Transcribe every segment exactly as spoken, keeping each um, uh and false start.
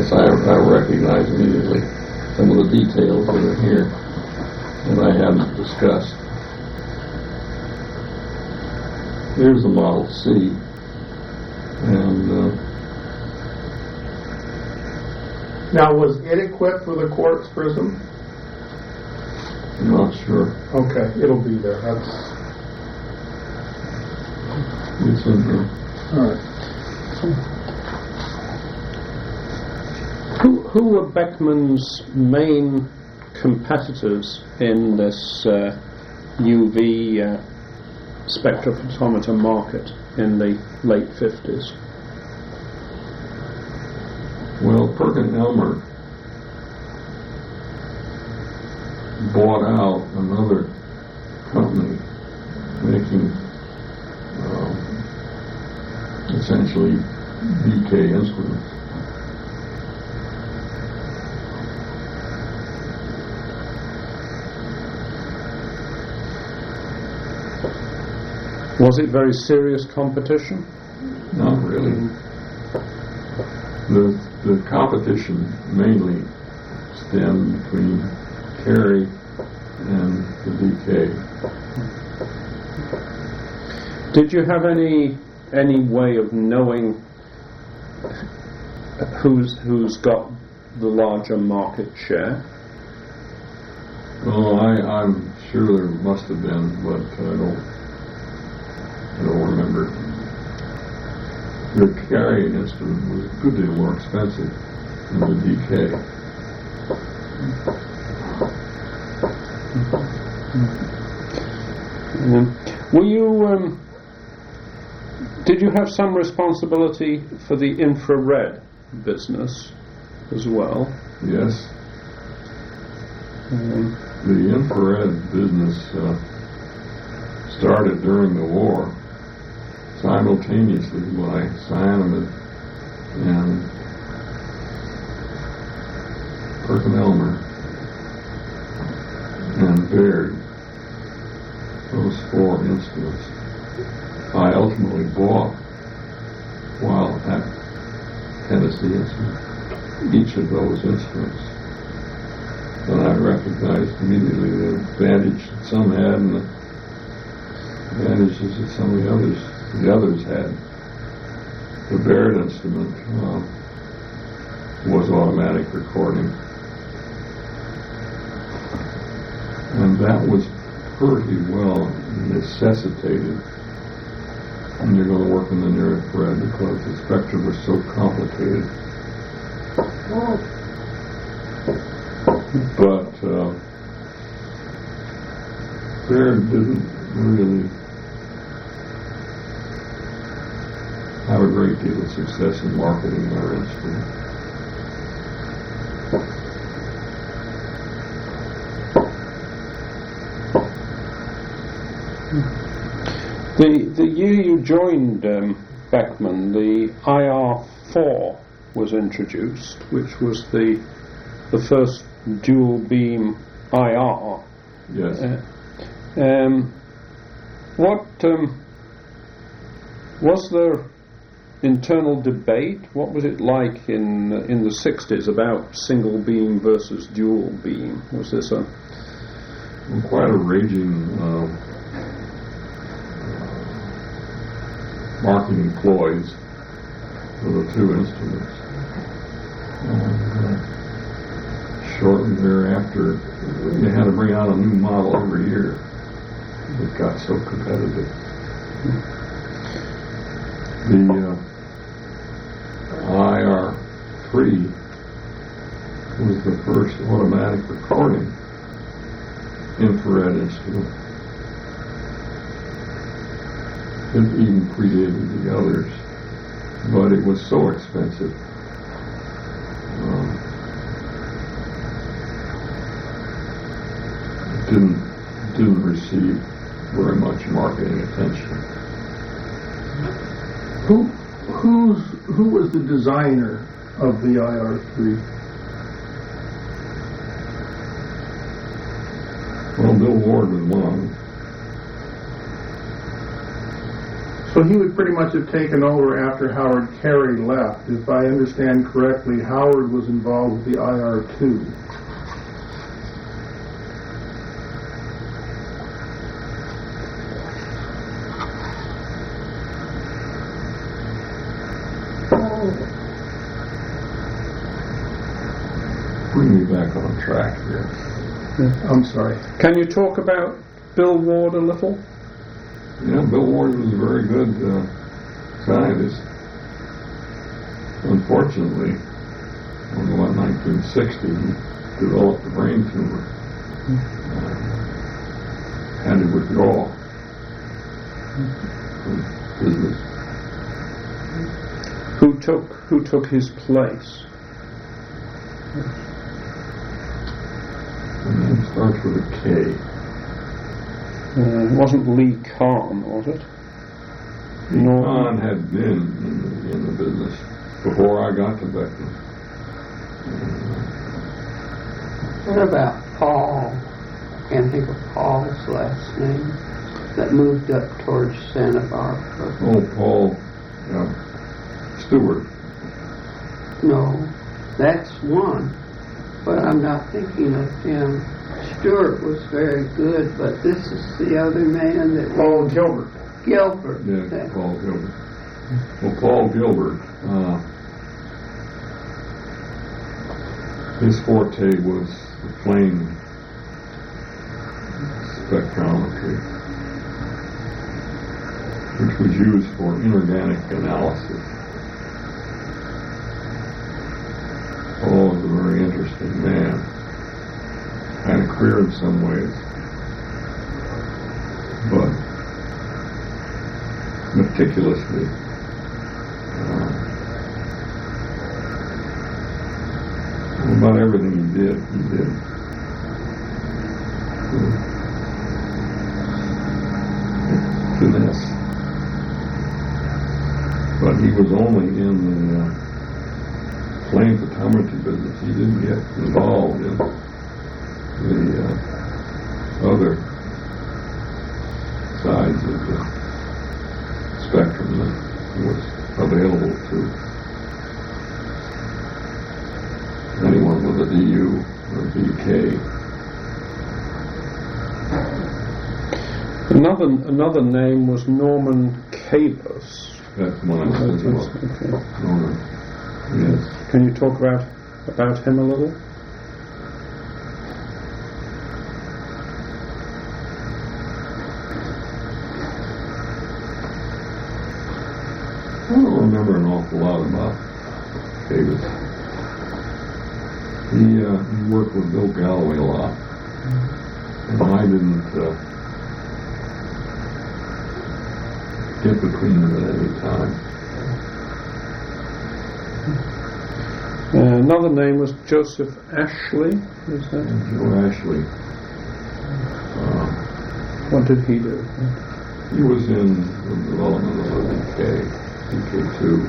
yes, I, I recognize immediately some of the details that are here that I haven't discussed. Here's the Model C, and uh, now, was it equipped with a quartz prism? I'm not sure. Okay, it'll be there. That's it's in here. all right. Who, who were Beckman's main competitors in this uh, U V uh, spectrophotometer market in the late fifties? Well, PerkinElmer bought out another company making um, essentially B K instruments. Was it very serious competition? Not really. The the competition mainly stemmed between Cary and the B K. Did you have any any way of knowing who's who's got the larger market share? Well, I, I'm sure there must have been, but I don't I don't remember. The Cary instrument was a good deal more expensive than the D K. Um, were you? Um, did you have some responsibility for the infrared business as well? Yes. Um, The infrared business uh, started during the war, simultaneously by Cyanamid and PerkinElmer and Baird. Those four instruments I ultimately bought while at Tennessee Instruments, each of those instruments. And I recognized immediately the advantage that some had and the advantages that some of the others the others had. The Baird instrument uh, was automatic recording, and that was pretty well necessitated when you're going to work in the near infrared because the spectrum was so complicated. But uh, Baird didn't really have a great deal of success in marketing their instrument. The the year you joined um, Beckman, the I R four was introduced, which was the the first dual beam I R. Yes. Uh, um, what um, was there internal debate? What was it like in uh, in the sixties about single beam versus dual beam? Was this a quite a raging uh, marketing ploys for the two instruments. And, uh, shortly thereafter, you had to bring out a new model every year. It got so competitive. The uh, I R three was the first automatic recording infrared instrument. It even predated the others, but it was so expensive. Um, it didn't didn't receive very much marketing attention. Who who's who was the designer of the I R three? Well, Bill Ward was one. So he would pretty much have taken over after Howard Carey left. If I understand correctly, Howard was involved with the I R two. Bring me back on track here. I'm sorry. Can you talk about Bill Ward a little? Yeah, Bill Ward was a very good uh, scientist. Unfortunately, in about nineteen sixty, he developed a brain tumor. Uh, had to withdraw from business. Who took who took his place? The name starts with a K. Uh, it wasn't Lee Kahn, was it? Lee No. Kahn had been in the, in the business before I got to Beckman. What about Paul? I can't think of Paul's last name. That moved up towards Santa Barbara. Oh, Paul uh, Stewart. No, that's one. But I'm not thinking of him. Stewart was very good, but this is the other man that Paul Gilbert. Gilbert. Yeah, that- Paul Gilbert. Well, Paul Gilbert, uh, his forte was the plane spectrometry, which was used for inorganic analysis. Paul was a very interesting man. Kind of queer in some ways, but meticulously uh, about everything he did, he did with finesse. But he was only in the uh, plane photometry business. He didn't get involved in the uh, other sides of the spectrum that was available to anyone with a D U or D K. Another another name was Norman Cabus. That's one I was thinking about. Okay. Norman. Yes. Can you talk about about him a little? I don't remember an awful lot about Davis. He, uh, he worked with Bill Galloway a lot, and I didn't uh, get between them at any time. Uh, another name was Joseph Ashley. Is that? And Joe Ashley, uh, What did he do? he was in the development of the D K, D K two.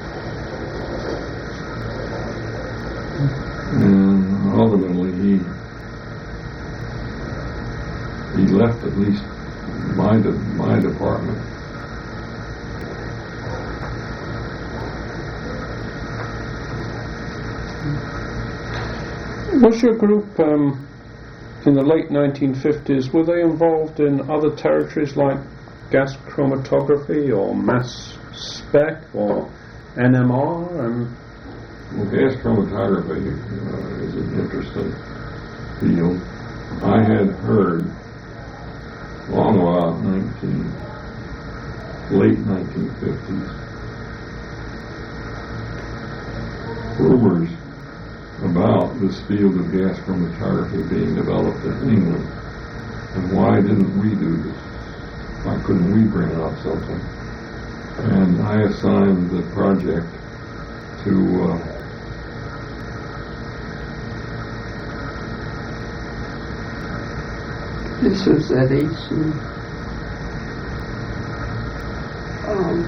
And ultimately he he left at least my de- my department. Was your group um, in the late nineteen fifties, were they involved in other territories like gas chromatography or mass spec or N M R? And Well, gas chromatography uh, is an interesting field. I had heard long about nineteen late nineteen fifties rumors about this field of gas chromatography being developed in England, and why didn't we do this? Why couldn't we bring out something? And I assigned the project to uh, This was at Easton. Um,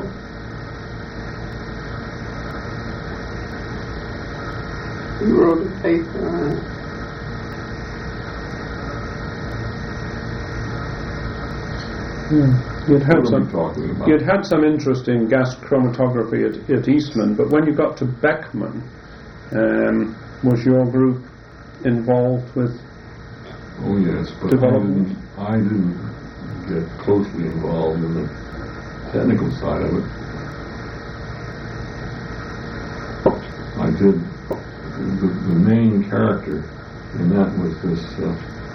you wrote a paper on it. yeah. You'd had What are we some. talking about? You'd had some interest in gas chromatography at, at Eastman, but when you got to Beckman, um, was your group involved with? Oh yes, but I Development? didn't, I didn't get closely involved in the technical side of it. I did, the, the main character in that was this uh,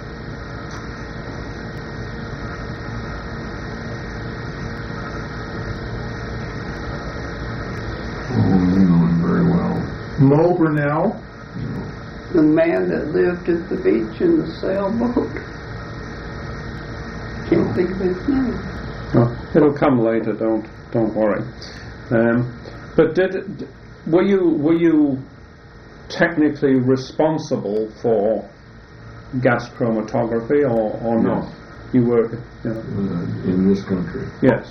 oh, you know him very well. Mo Burnell. You know. The man that lived at the beach in the sailboat. Can't think of his name. Oh, it'll come later. Don't don't worry. Um, but did were you were you technically responsible for gas chromatography or, or not? Yes. You were. Yeah. Uh, in this country. Yes.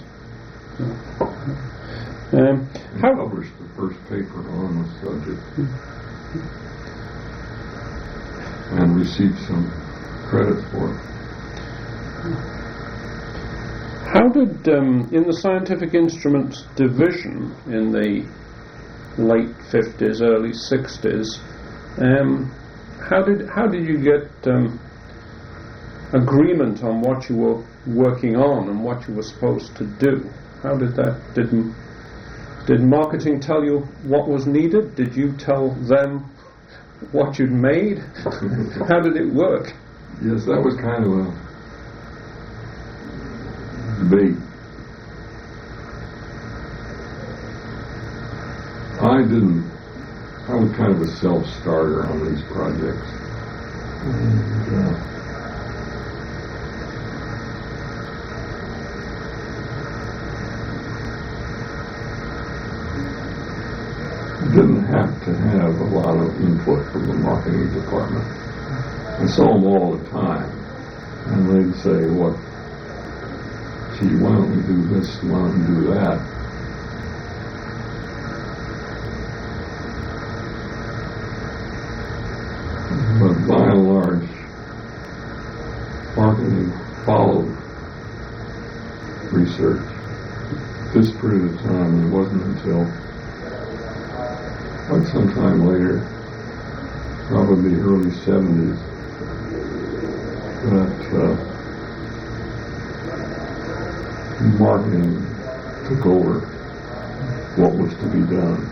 Um, I how published the first paper on the subject and received some credit for it. how did um, in the scientific instruments division in the late fifties, early sixties, um, how did how did you get um, agreement on what you were working on and what you were supposed to do? How did that did did marketing tell you what was needed? Did you tell them what you'd made? How did it work? Yes, that was kind of a debate. I didn't, I was kind of a self-starter on these projects. And, uh, didn't have to have a lot of input from the marketing department. I saw them all the time, and they'd say, "What? Gee, why don't we do this? Why don't we do that?" But by and large, marketing followed research. This period of time, it wasn't until quite some time later, probably the early seventies, that uh, marketing took over what was to be done.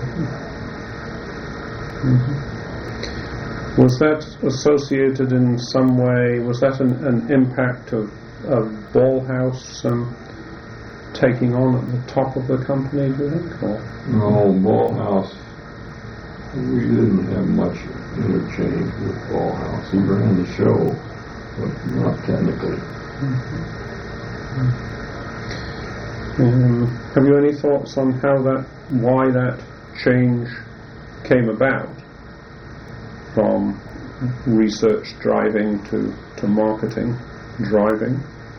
Mm-hmm. Was that associated in some way, was that an, an impact of, of Ballhaus um, taking on at the top of the company, do you think? Or? No, Ballhaus, we didn't have much interchange with Ballhaus. He ran the show, but not technically. Mm-hmm. Um, have you any thoughts on how that, why that change came about from research driving to, to marketing driving?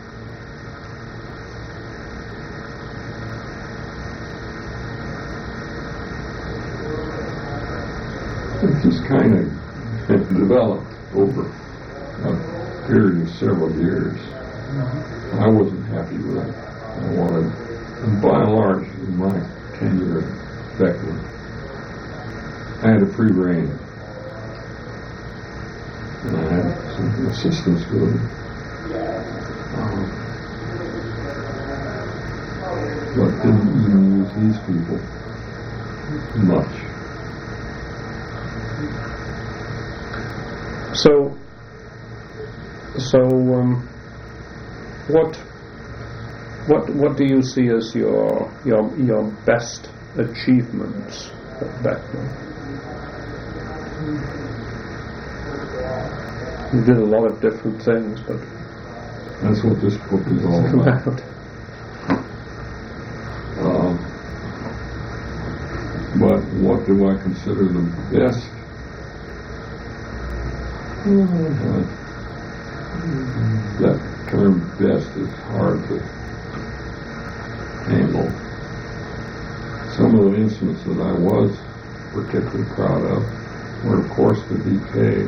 It just kind of developed over a period of several years. I wasn't happy with it. I wanted, and by and large, in my tenure at Beckman, I had a free rein. And I had some assistants with it. Um, but didn't even use these people much. So, so um, what, what, what do you see as your your your best achievements at Beckman? You did a lot of different things, but that's what this book is all about. about. Um, but what do I consider the best? Uh, that term best is hard to handle. Some of the instruments that I was particularly proud of were, of course, the D K,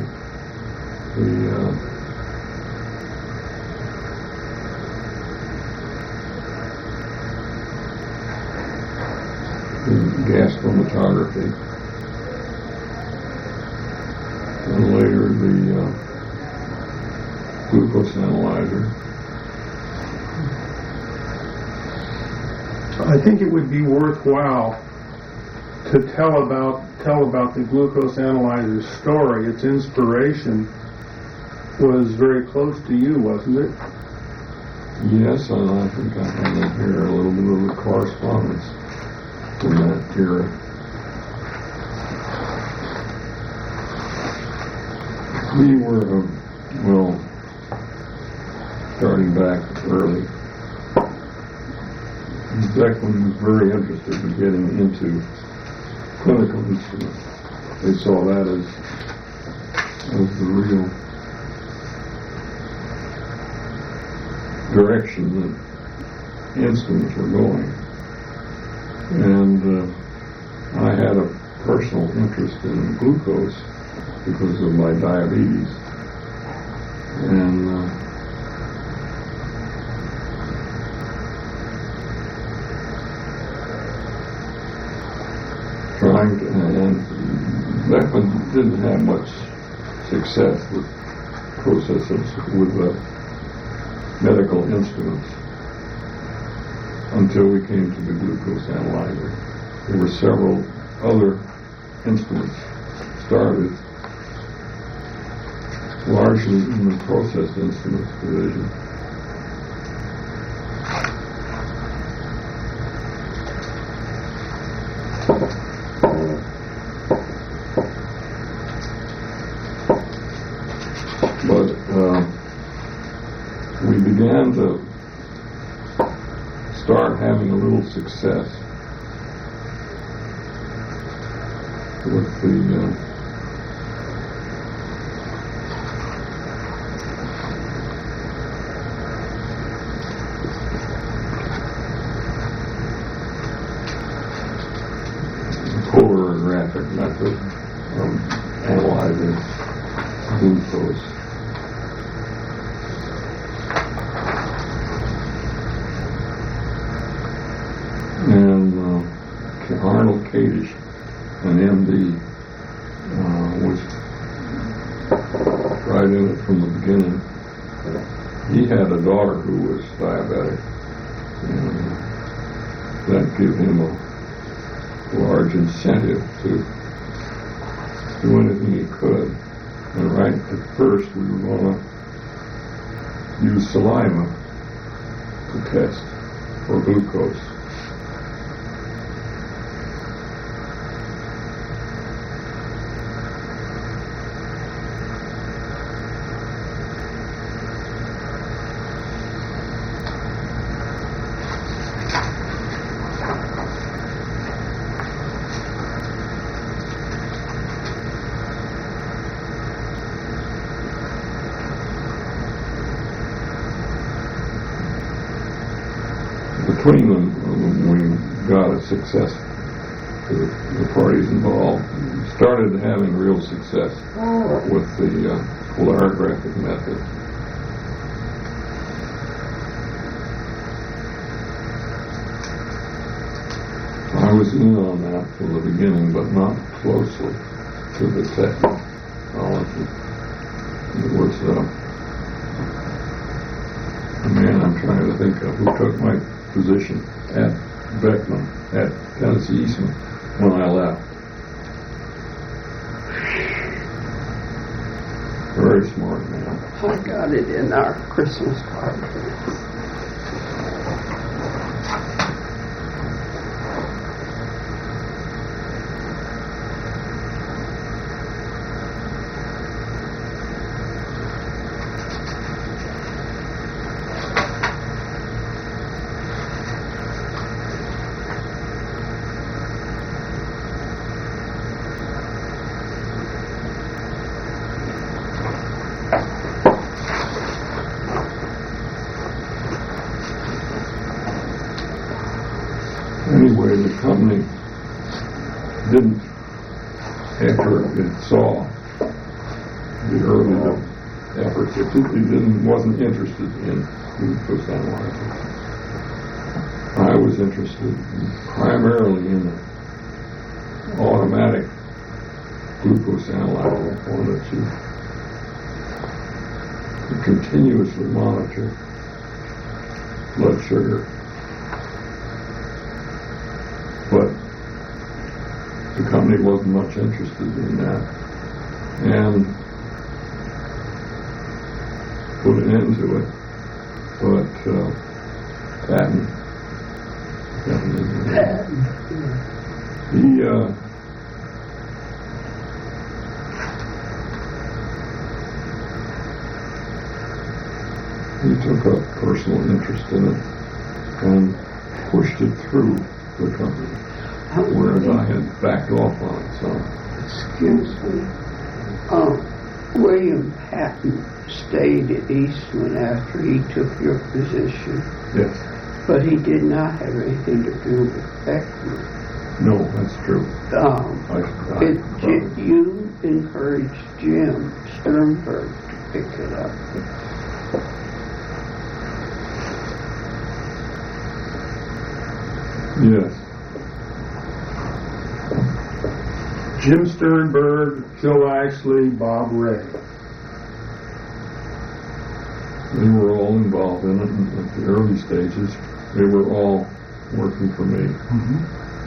the uh, gas chromatography, and later the uh, glucose analyzer. I think it would be worthwhile to tell about tell about the glucose analyzer story. Its inspiration was very close to you, wasn't it? Yes, and I think I have in here a little bit of the correspondence from that era. We were, uh, well, starting back early, Beckman was very interested in getting into clinical instruments. They saw that as, as the real direction that instruments were going. And uh, I had a personal interest in glucose because of my diabetes. And uh, trying to, and Beckman didn't have much success with processes with uh, medical instruments until we came to the glucose analyzer. There were several other instruments started, largely in the process instruments division. But uh, we began to start having a little success with the uh, polarizographic method of analyzing glucose. And uh, Arnold Kadish, an M D, uh, was right in it from the beginning. He had a daughter who was diabetic, and that gave him a large incentive to do anything he could. And right at first, we were going to use saliva to test for glucose. Between them, we got a success to the, the parties involved. We started having real success with the uh, polarizographic method. I was in on that from the beginning, but not closely to the technology. It was uh, a man I'm trying to think of who took my position at Beckman, at Tennessee Eastman, when I left. Very smart man. I got it in our Christmas card. Anyway, the company didn't, after it saw the early efforts, it didn't, wasn't interested in glucose analyzers. I was interested primarily in automatic glucose analyzer, one that you, you continuously monitor blood sugar. But the company wasn't much interested in that, and put an end to it. But uh, Patton, Patton, he uh, he took a personal interest in it and pushed it through the company, whereas I had backed off on it some. Excuse me. Um, William Patton stayed at Eastman after he took your position, Yes. but he did not have anything to do with Beckman. No, that's true. Um, I, I it, probably- J- you encouraged Jim Sternberg to pick it up. Yes. Jim Sternberg, Joe Ashley, Bob Ray. They were all involved in it and at the early stages. They were all working for me. Mm-hmm.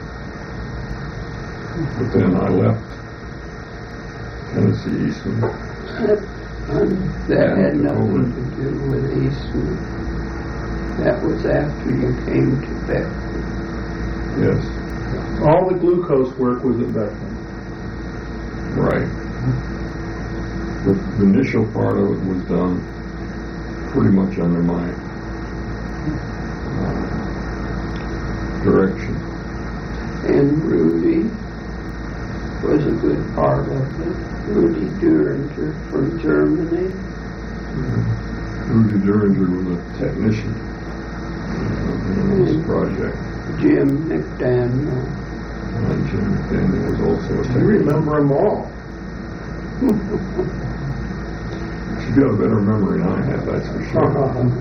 But then I left Tennessee Eastman. And that had Yeah, nothing to do with Eastman. That was after you came to Beckman. Yes, All the glucose work was at Beckman. right. The, the initial part of it was done pretty much under my uh, direction. And Rudy was a good part of it. Rudy Duringer from Germany. Rudy Duringer was a technician uh, in this project. Jim McDaniel. And Jim McDaniel was also a You technician. remember them all. She's got a better memory than I have, that's for sure.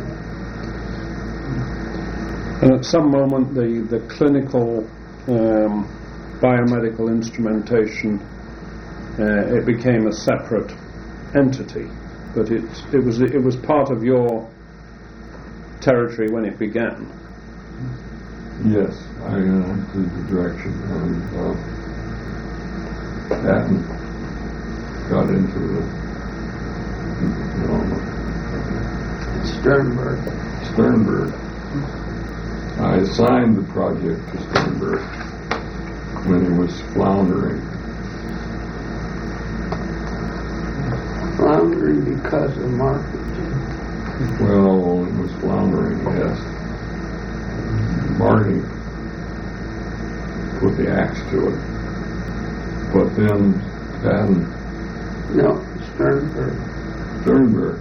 And at some moment, the, the clinical um, biomedical instrumentation, uh, it became a separate entity, but it, it was it was part of your territory when it began. Yes, I uh, did the direction, and uh, Patton got into the, you know, Sternberg. Sternberg. I assigned the project to Sternberg when he was floundering. Floundering because of marketing. Well, it was floundering, yes. Marty put the axe to it. But then Patton, No, Sternberg. Sternberg,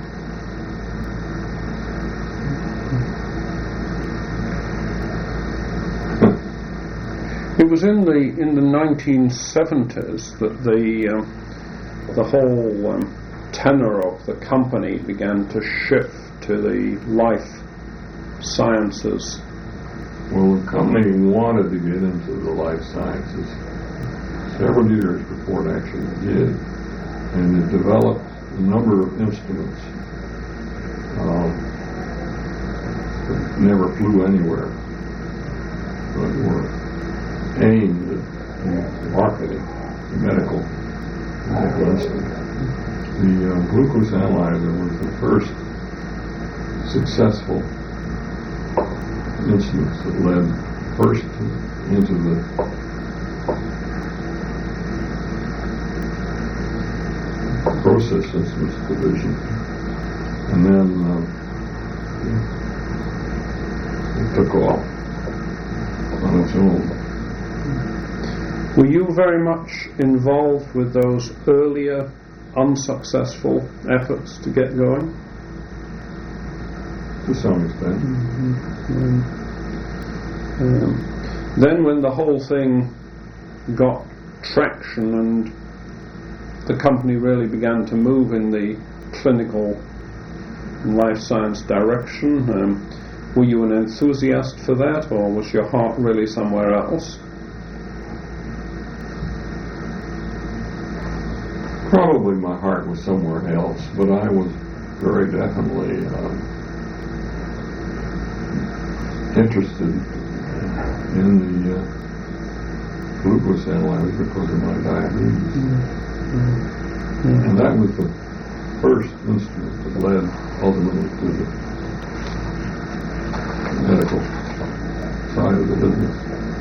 It was in the in the nineteen seventies that the um, the whole um, tenor of the company began to shift to the life sciences. well, the company wanted to get into the life sciences several years before it actually did, and it developed a number of instruments um, that never flew anywhere, but were aimed at marketing medical, medical instruments. The uh, glucose analyzer was the first successful instruments that led first into the process instruments division, and then uh, it took off on its own. Were you very much involved with those earlier unsuccessful efforts to get going? To some extent. Mm-hmm. Um, then when the whole thing got traction and the company really began to move in the clinical life science direction, um, were you an enthusiast for that, or was your heart really somewhere else? probably my heart was somewhere else, but I was very definitely um, interested in the uh, glucose analyzers because of my diabetes. Mm-hmm. And that was the first instrument that led ultimately to the medical side of the business.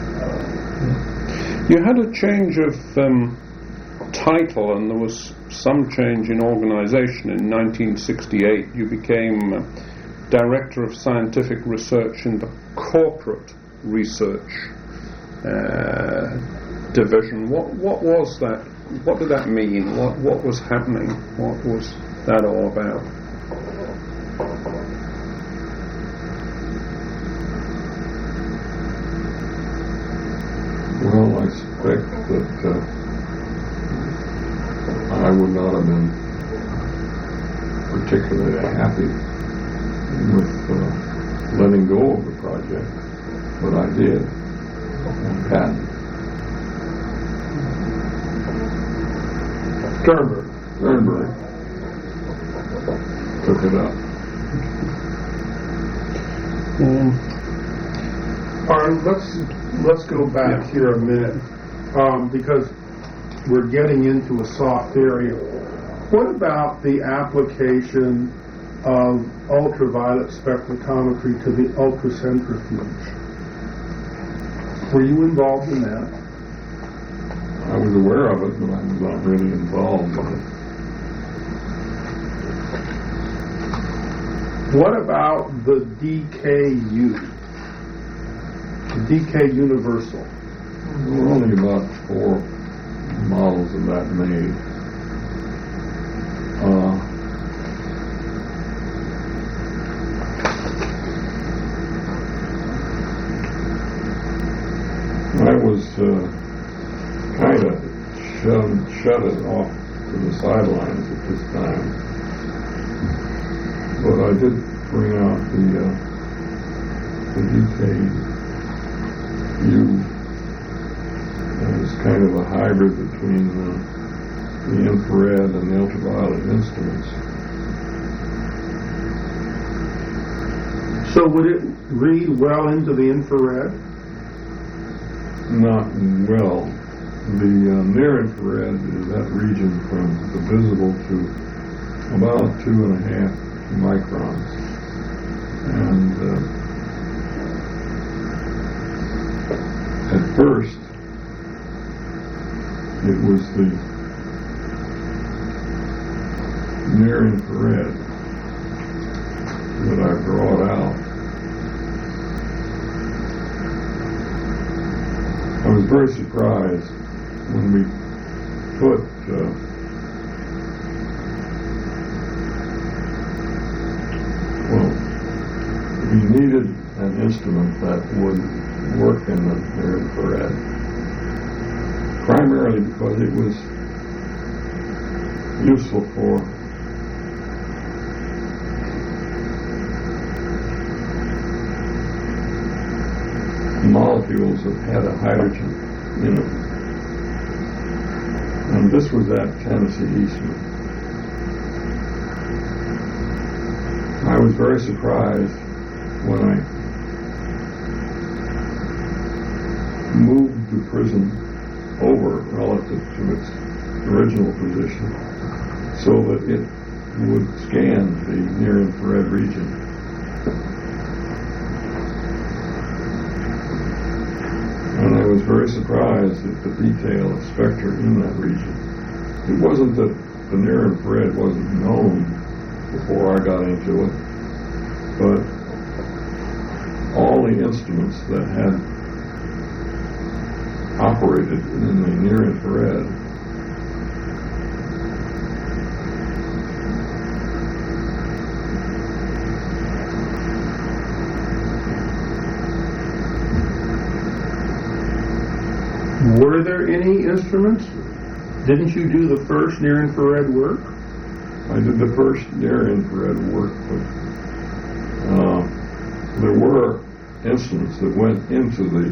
You had a change of um, title, and there was some change in organization. In nineteen sixty-eight, you became uh, Director of Scientific Research in the Corporate Research uh, Division. What what was that? What did that mean? What what was happening? What was that all about? Well, I suspect that uh, I would not have been particularly happy with uh, letting go of the project, but I did. And Pat Sternberg. Sternberg took it up. Um, All right, let's let's go back Yeah. here a minute, um, because we're getting into a soft area. What about the application of ultraviolet spectrophotometry to the ultracentrifuge? Were you involved in that? I was aware of it, but I was not really involved in it. What about the D K U? The D K Universal. There were only about four models of that made. Uh, I was uh, kind of shoved, shut it off to the sidelines at this time. But I did bring out the, uh, the D K U. It was kind of a hybrid between the, the infrared and the ultraviolet instruments. So would it read well into the infrared? Not well. The uh, near infrared is that region from the visible to about two and a half microns. And uh, at first, it was the near infrared that I brought out. I was very surprised when we put uh, well, we needed an instrument that would work in the near infrared, primarily because it was useful for molecules that had a hydrogen in it. And this was that Tennessee Eastman. I was very surprised when I moved the prism over relative to its original position so that it would scan the near-infrared region. And I was very surprised at the detail of spectra in that region. It wasn't that the near-infrared wasn't known before I got into it, but all the instruments that had operated in the near-infrared Were there any instruments? Didn't you do the first near-infrared work? I did the first near-infrared work, but uh, there were instruments that went into the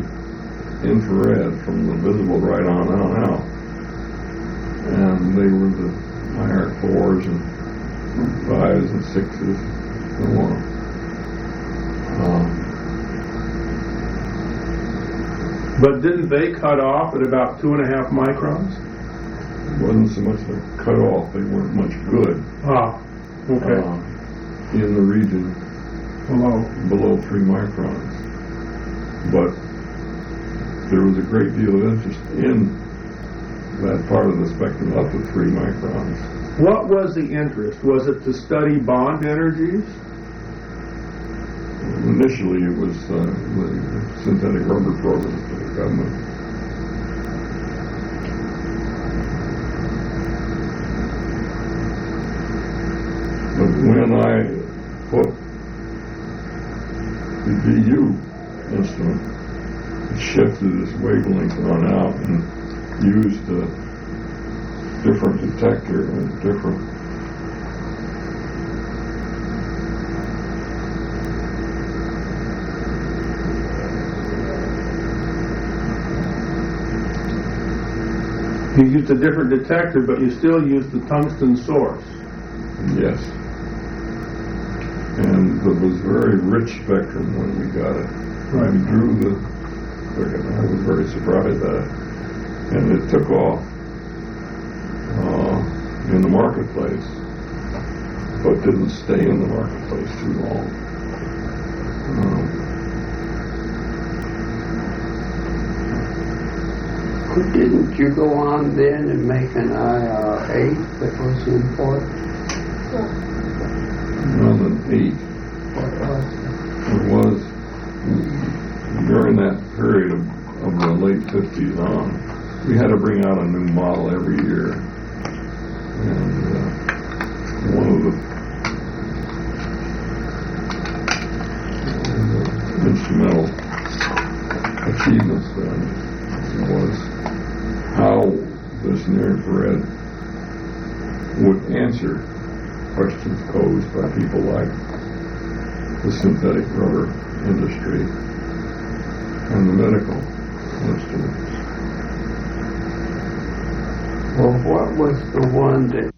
infrared from the visible right on on out, and they were the higher fours and fives and sixes and so on. Um, But didn't they cut off at about two and a half microns? it wasn't so much a cutoff, they weren't much good. Ah, okay. Uh, in the region Below. below three microns. But there was a great deal of interest in that part of the spectrum up to three microns. What was the interest? Was it to study bond energies? Initially, it was uh, the synthetic rubber program for the government. But when I put the D U instrument, it shifted its wavelength on out and used a different detector and different You used a different detector, but you still used the tungsten source. yes. And it was very rich spectrum when we got it. When we drew the circuit, I was very surprised at it. And it took off uh, in the marketplace, but didn't stay in the marketplace too long. Um, Didn't you go on then and make an I R eight that was important? well, an eight. What was It was during that period of, of the late fifties on. We had to bring out a new model every year, and uh, one of the, one of the instrumental achievements then was how this near-infrared would answer questions posed by people like the synthetic rubber industry and the medical instruments. Well, what was the one that